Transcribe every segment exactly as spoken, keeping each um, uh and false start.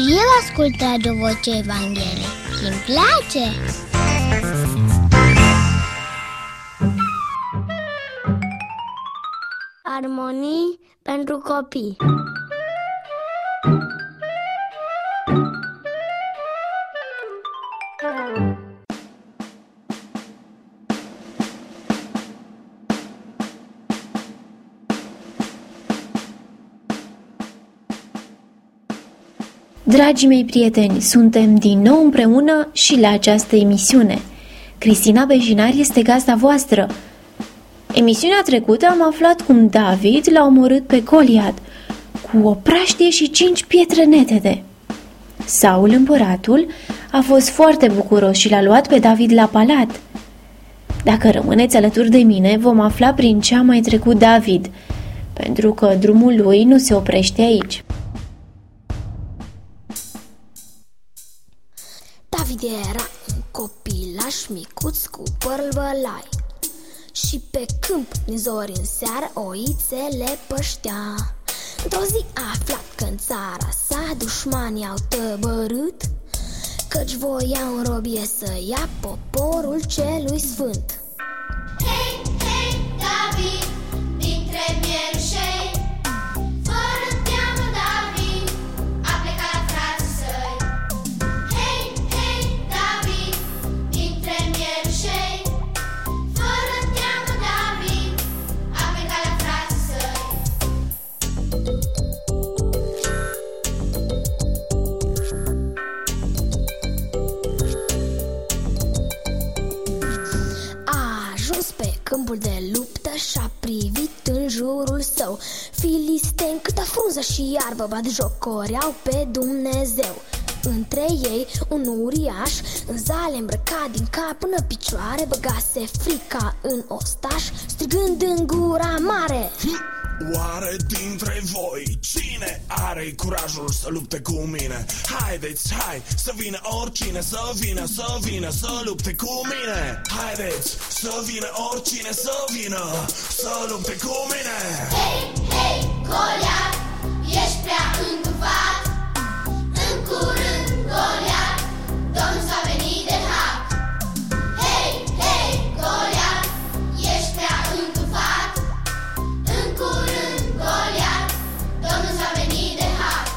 eu ascult Radio Vocea Evangheliei și îmi place. Armonii pentru copii. Dragii mei prieteni, suntem din nou împreună și la această emisiune. Cristina Bejinar este gazda voastră. Emisiunea trecută am aflat cum David l-a omorât pe Goliat cu o praștie și cinci pietre netede. Saul, împăratul, a fost foarte bucuros și l-a luat pe David la palat. Dacă rămâneți alături de mine, vom afla prin ce a mai trecut David, pentru că drumul lui nu se oprește aici. David era un copilaș micuț cu păr bălai și pe câmp din zori în seară oițele păștea. Într-o zi a aflat că în țara sa dușmanii au tăbărât, căci voiau în robie să ia poporul celui sfânt. Hei, hei, David, dintre mierușei, fără teamă David a plecat la frații săi. Hei, hei, David, dintre mierușei, fără teamă David a plecat la frații săi. Câmpul de luptă și-a privit în jurul său. Filisteni, câtă frunză și iarbă batjocoreau pe Dumnezeu. Între ei un uriaș în zale îmbrăcat din cap până picioare, băgase frica în ostaș, strigând în gura mare: oare dintre voi cine are curajul să lupte cu mine? Haideți, hai, să vină oricine, să vină, să vină, să lupte cu mine. Haideți, să vină oricine, să vină, să lupte cu mine. Hei, hei, Goliat, ești prea îngânfat. În curând, Goliat, Domnul s-a venit de hat. Hei, hei, Goliat, ești prea îngânfat. În curând, Goliat, Domnul s-a venit de hat.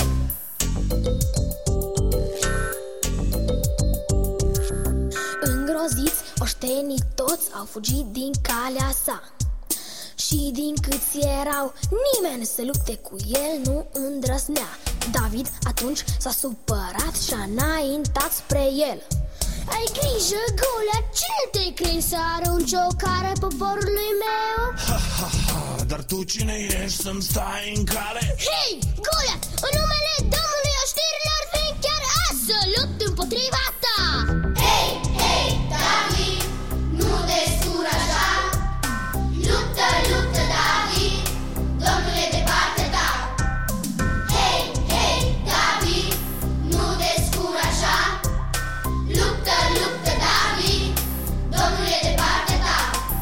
Îngroziți, oștenii toți au fugit din calea sa. Și din câți erau, nimeni să lupte cu el nu îndrăznea. David atunci s-a supărat și-a înaintat spre el. Ai grijă, Goliat, cine te crezi să arunci o cară poporului meu? Ha, ha, ha, dar tu cine ești să-mi stai în cale? Hei, Goliat, în numele Domnului oștirilor vin chiar azi să lupt împotriva ta. Hei, hei, David, nu descuraja. Luptă, luptă, David, Domnul e de partea ta. Hei, hei, David, nu descuraja. Luptă, luptă, David, Domnul e de partea ta.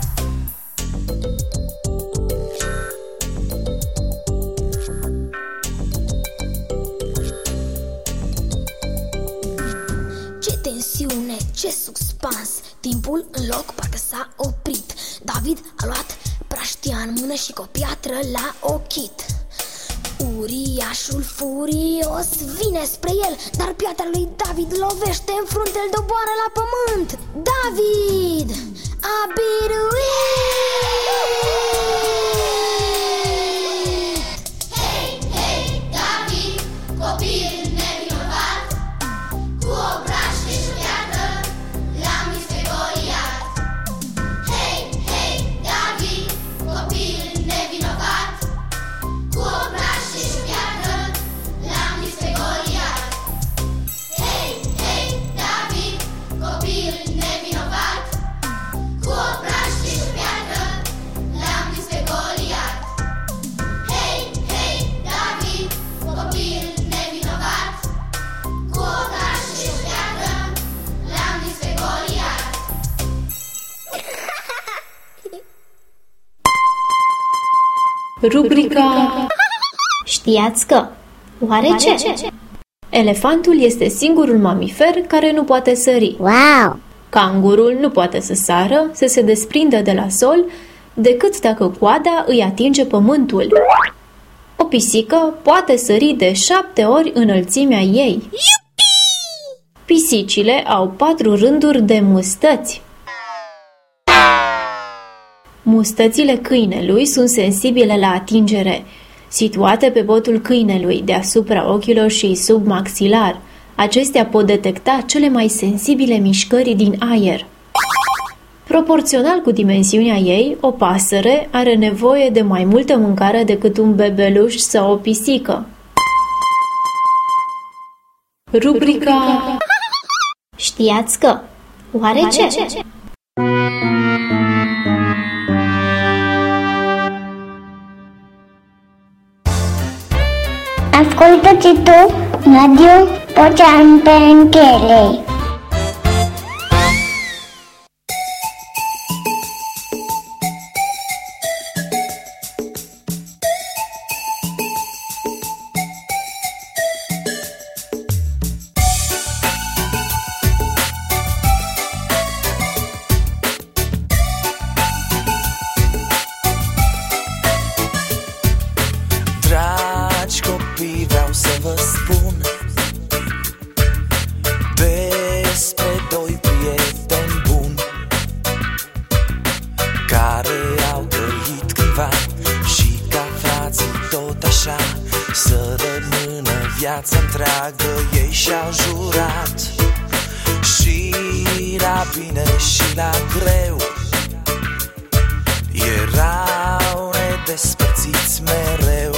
Ce tensiune, ce suspans, timpul în loc parcă s-a oprit. David a luat praștia în mână și cu o piatră l-a ochit. Uriașul furios vine spre el, dar piatra lui David lovește în frunte, îl doboară la pământ. David a biruit! Hei, hei, David, copil nevinovat, cu o brașcă și o piatră l-am vis pe Goliat. Hei, hei, David, copil nevinovat, cu o brașcă și o piatră l-am vis pe Goliat. Hei, hei, David, copil nevinovat, cu o brașcă și o piatră l-am vis pe Goliat. Hei, hei, David, copil nevinovat, cu o brașcă și o piatră l-am vis pe Goliat. Rubrica Știați că? Oare ce? Elefantul este singurul mamifer care nu poate sări. Wow! Cangurul nu poate să sară, să se desprindă de la sol, decât dacă coada îi atinge pământul. O pisică poate sări de șapte ori înălțimea ei. Iupi! Pisicile au patru rânduri de mustăți. Mustățile câinelui sunt sensibile la atingere, situate pe botul câinelui, deasupra ochilor și sub maxilar. Acestea pot detecta cele mai sensibile mișcări din aer. Proporțional cu dimensiunea ei, o pasăre are nevoie de mai multă mâncare decât un bebeluș sau o pisică. Rubrica Știați că? Oare ce? Ascoltă-ți tu Radio Ocean Penchele. Dragi copii, vreau să vă spun despre doi prieteni buni care au trăit cândva și ca frații tot așa să rămână viața întreagă. Ei și-au jurat și la bine și la greu, erau nedespărțiți mereu.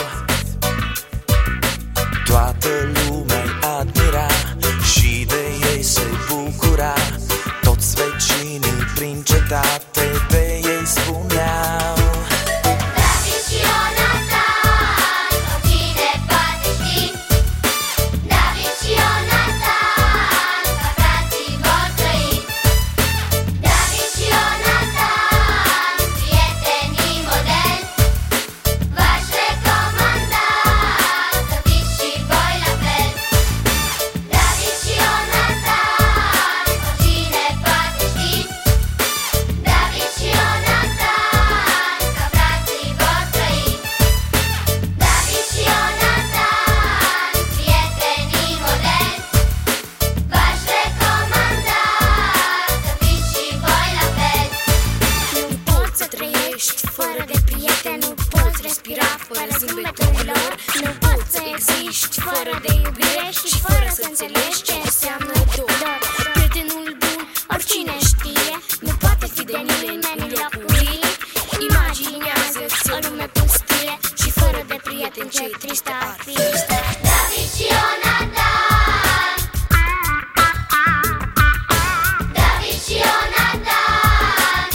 Toată lumea îi admira și de ei se bucura. Toți vecinii prin cetate de ei spuneau: David și Ionatan, oricine poate ști. David și Ionatan, ca frații vor trăi. David și Ionatan, prietenii modeli, v-aș recomanda să fiți și voi la fel. David și Ionatan, oricine poate ști. David și Ionatan, ca frații vor trăi. David și Ionatan, prietenii modeli, v-aș recomanda să fiți și voi la fel. Nu poți să trăiești fără de prieteni, nu poți respira fără zâmbetul lor, nu poți să existi fără de iubire și fără să înțelegi ce înseamnă dor. Prietenul bun, oricine știe, nu poate fi de nimeni înlocuit. Imaginează-ți o lume pustie și fără de prieteni ce tristă ar fi. David și Ionatan, David și Ionatan,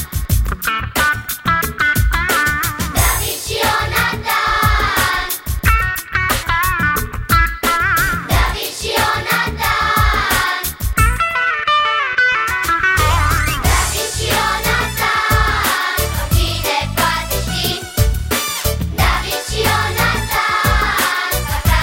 David și Ionatan, David și Ionatan, David și Ionatan, oricine poate ști. David și Ionatan, ca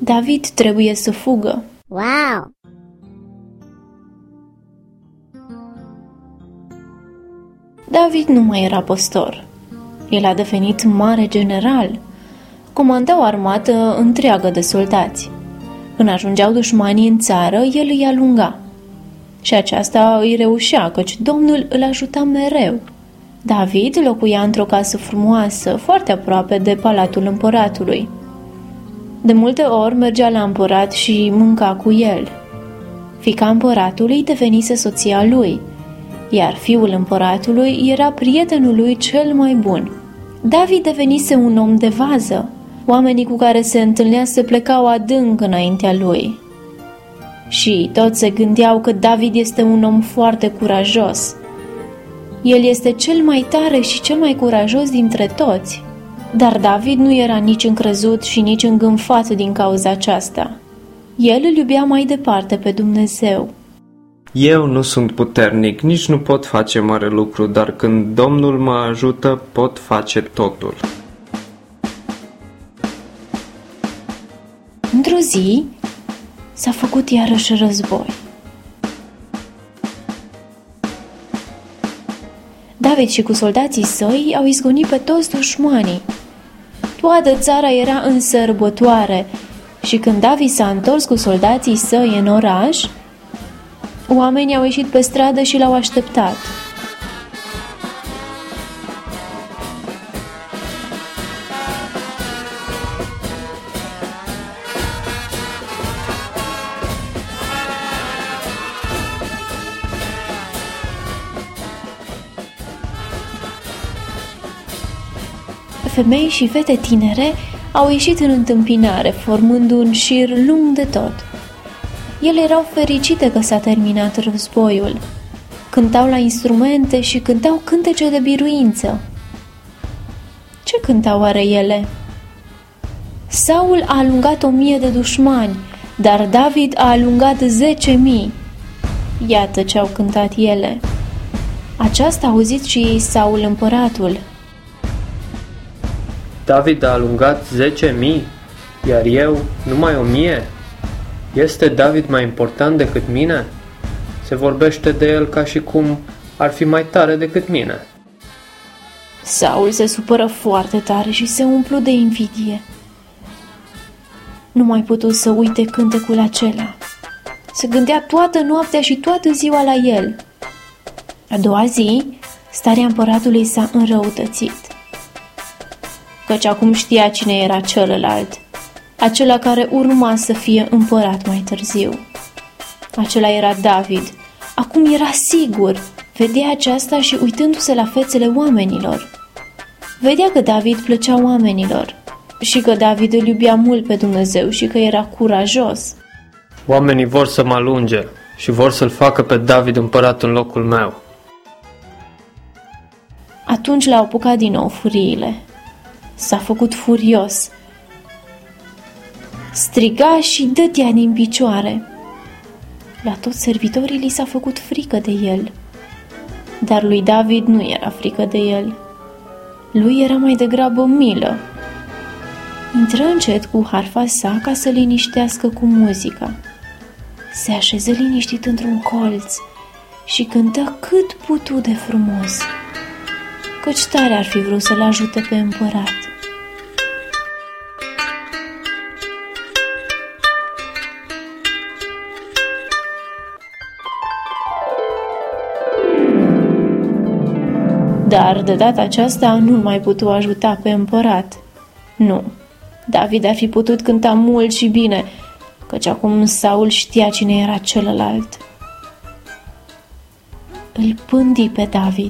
David trebuie să fugă. Wow! David nu mai era păstor. El a devenit mare general. Comanda o armată întreagă de soldați. Când ajungeau dușmanii în țară, el îi alunga. Și aceasta îi reușea, căci Domnul îl ajuta mereu. David locuia într-o casă frumoasă, foarte aproape de palatul împăratului. De multe ori mergea la împărat și mânca cu el. Fiica împăratului devenise soția lui, iar fiul împăratului era prietenul lui cel mai bun. David devenise un om de vază. Oamenii cu care se întâlnea se plecau adânc înaintea lui. Și toți se gândeau că David este un om foarte curajos. El este cel mai tare și cel mai curajos dintre toți. Dar David nu era nici încrezut și nici îngânfat din cauza aceasta. El îl iubea mai departe pe Dumnezeu. Eu nu sunt puternic, nici nu pot face mare lucru, dar când Domnul mă ajută, pot face totul. Într-o zi s-a făcut iarăși război. David și cu soldații săi au izgonit pe toți dușmanii. Toată țara era în sărbătoare și când David s-a întors cu soldații săi în oraș, oamenii au ieșit pe stradă și l-au așteptat. Femei și fete tinere au ieșit în întâmpinare, formând un șir lung de tot. Ele erau fericite că s-a terminat războiul. Cântau la instrumente și cântau cântece de biruință. Ce cântau oare ele? Saul a alungat o mie de dușmani, dar David a alungat zece mii. Iată ce au cântat ele. Aceasta a auzit și Saul împăratul. David a alungat zece mii, iar eu numai o mie? Este David mai important decât mine? Se vorbește de el ca și cum ar fi mai tare decât mine. Saul se supără foarte tare și se umplu de invidie. Nu mai putut să uite cântecul acela. Se gândea toată noaptea și toată ziua la el. A doua zi, starea împăratului s-a înrăutățit, căci acum știa cine era celălalt, acela care urma să fie împărat mai târziu. Acela era David. Acum era sigur. Vedea aceasta și uitându-se la fețele oamenilor. Vedea că David plăcea oamenilor și că David îl iubea mult pe Dumnezeu și că era curajos. Oamenii vor să mă alunge și vor să-l facă pe David împărat în locul meu. Atunci l-au apucat din nou furiile. S-a făcut furios. Striga și dătea din picioare. La toți servitorii li s-a făcut frică de el. Dar lui David nu era frică de el. Lui era mai degrabă milă. Intră încet cu harfa sa ca să liniștească cu muzica. Se așeză liniștit într-un colț și cântă cât putu de frumos, căci tare ar fi vrut să-l ajute pe împărat. Dar de data aceasta nu mai putu ajuta pe împărat. Nu, David ar fi putut cânta mult și bine, căci acum Saul știa cine era celălalt. Îl pândi pe David.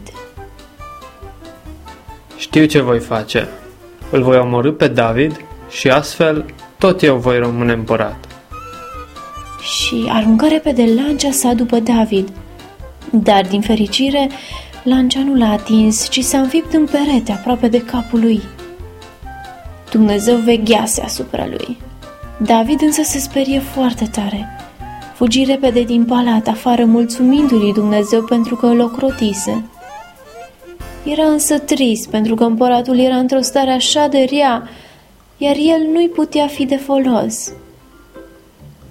Știu ce voi face. Îl voi omorî pe David și astfel tot eu voi rămâne împărat. Și aruncă repede lancea sa după David. Dar, din fericire, lancea nu l-a atins, ci s-a înfipt în perete aproape de capul lui. Dumnezeu veghease asupra lui. David însă se sperie foarte tare. Fugi repede din palat afară, mulțumindu-lui Dumnezeu pentru că îl ocrotise. Era însă trist pentru că împăratul era într-o stare așa de rea, iar el nu-i putea fi de folos.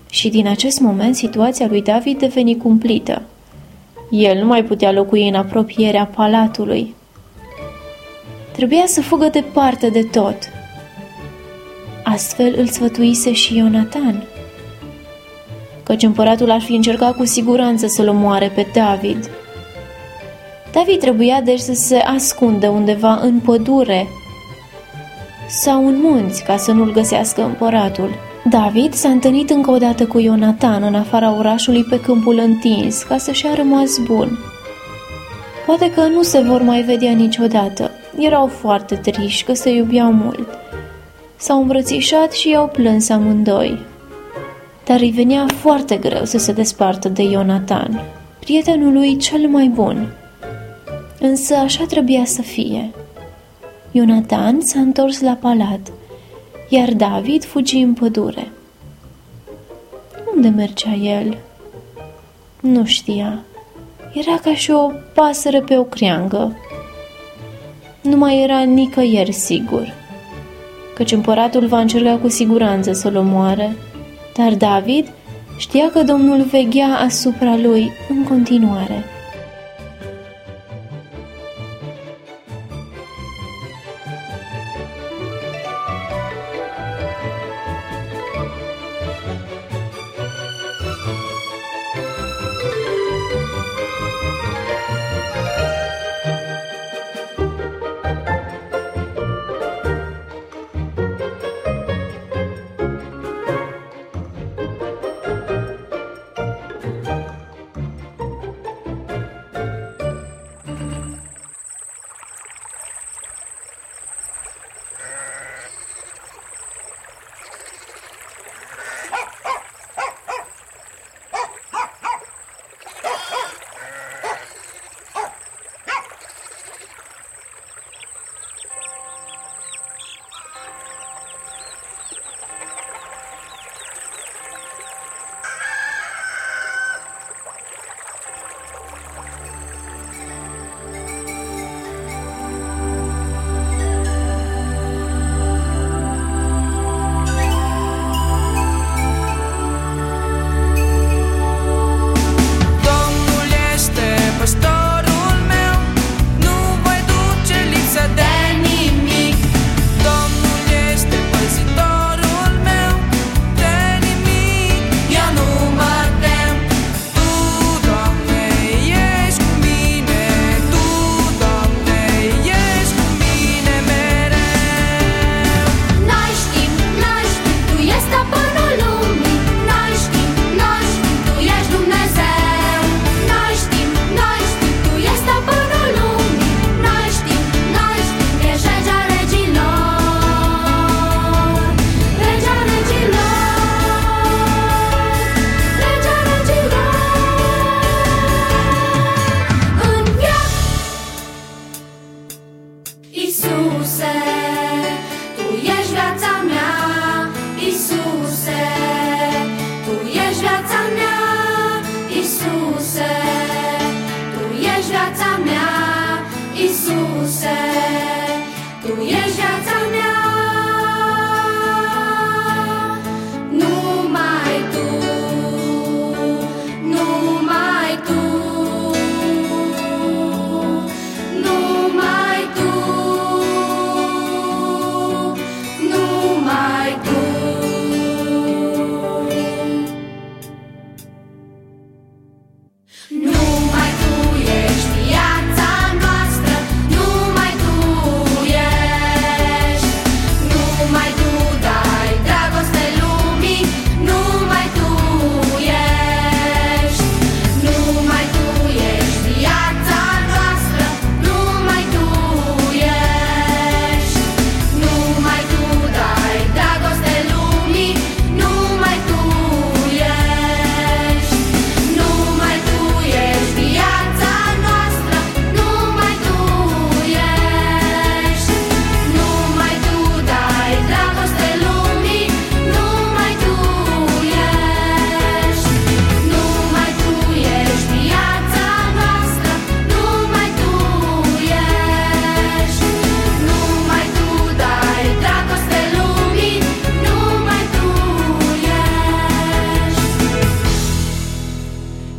Și din acest moment situația lui David deveni cumplită. El nu mai putea locui în apropierea palatului. Trebuia să fugă departe de tot. Astfel îl sfătuise și Ionatan, căci împăratul ar fi încercat cu siguranță să-l omoare pe David. David trebuia deci să se ascundă undeva în pădure sau în munți ca să nu-l găsească împăratul. David s-a întâlnit încă o dată cu Ionatan în afara orașului pe câmpul întins, ca să-și a rămas bun. Poate că nu se vor mai vedea niciodată. Erau foarte triști că se iubeau mult. S-au îmbrățișat și i-au plâns amândoi. Dar îi venea foarte greu să se despartă de Ionatan, prietenul lui cel mai bun. Însă așa trebuia să fie. Ionatan s-a întors la palat, iar David fugi în pădure. Unde mergea el? Nu știa. Era ca și o pasăre pe o creangă. Nu mai era nicăieri sigur, căci împăratul va încerca cu siguranță să-l omoare, dar David știa că Domnul veghea asupra lui în continuare.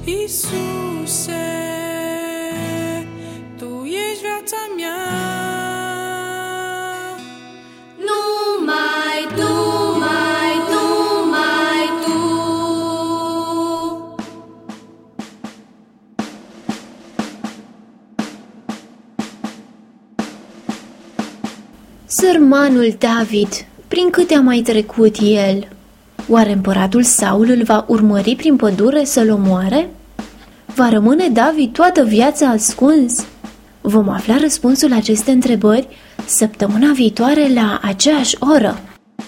Iisuse, Tu ești viața mea. Numai Tu, mai Tu, mai Tu. Sărmanul David, prin câte a mai trecut el? Oare împăratul Saul îl va urmări prin pădure să-l omoare? Va rămâne David toată viața ascuns? Vom afla răspunsul la aceste întrebări săptămâna viitoare la aceeași oră.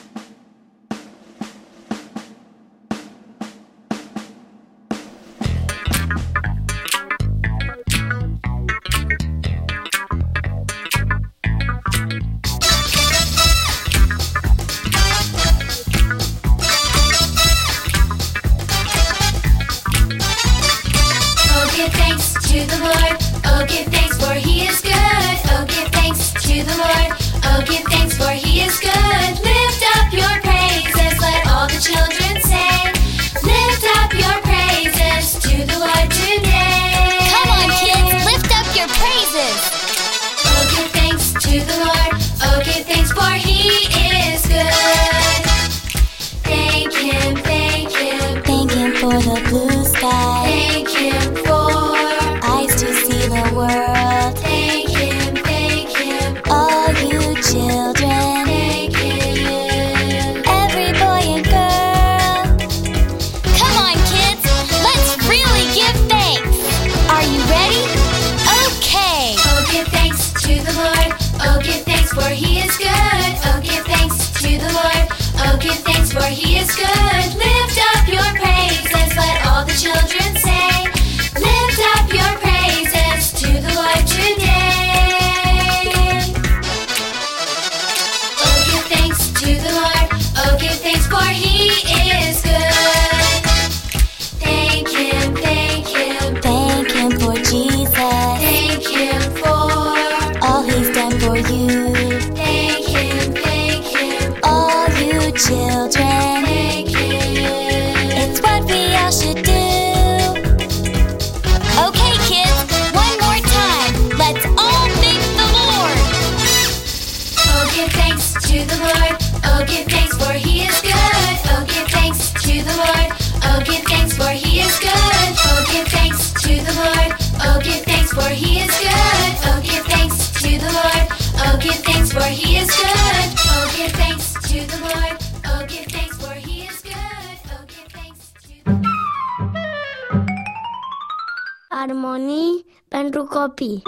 To the Lord, oh give thanks for He is good. Oh give thanks to the Lord, oh give thanks for He is good. Lift up your praises, let all the children say. Lift up your praises to the Lord today. Come on, kids, lift up your praises. Oh give thanks to the Lord, oh give thanks for He is good. Thank Him, thank Him, Thank Him for the blue sky, thank Him for eyes to see the world. Thank Him, thank Him, All you children, thank Him. every boy and girl. Come on, kids, let's really give thanks. Are you ready? Okay. Oh, give thanks to the Lord. Oh, give thanks for He is good. Oh, give thanks to the Lord. Oh, give thanks for He is good. Lift up your praises, let all the children say. Lift up your praises to the Lord today. Oh, give thanks to the Lord. Oh, give thanks for He is good. Thank Him, thank Him, Thank Him for Jesus, thank Him for all He's done for you. Thank Him, thank Him, All you children, thank Him. it's what we all should do. Okay, kids, one more time. Let's all thank the Lord. Oh, give thanks to the Lord. Oh, give thanks for He is good. Oh, give thanks to the Lord. Oh, give thanks for He is good. Oh, give thanks to the Lord. Oh, give thanks for He is good. Oh, give thanks to the Lord. Oh, give thanks for He is good. Oh, give thanks to the Lord. Oh, give thanks for He is good. Oh, give thanks to the Armonii pentru copii.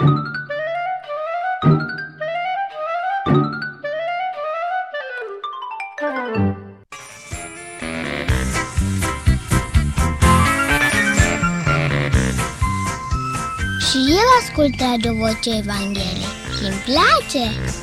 Și el ascultă de voce Evangheliei și îmi place.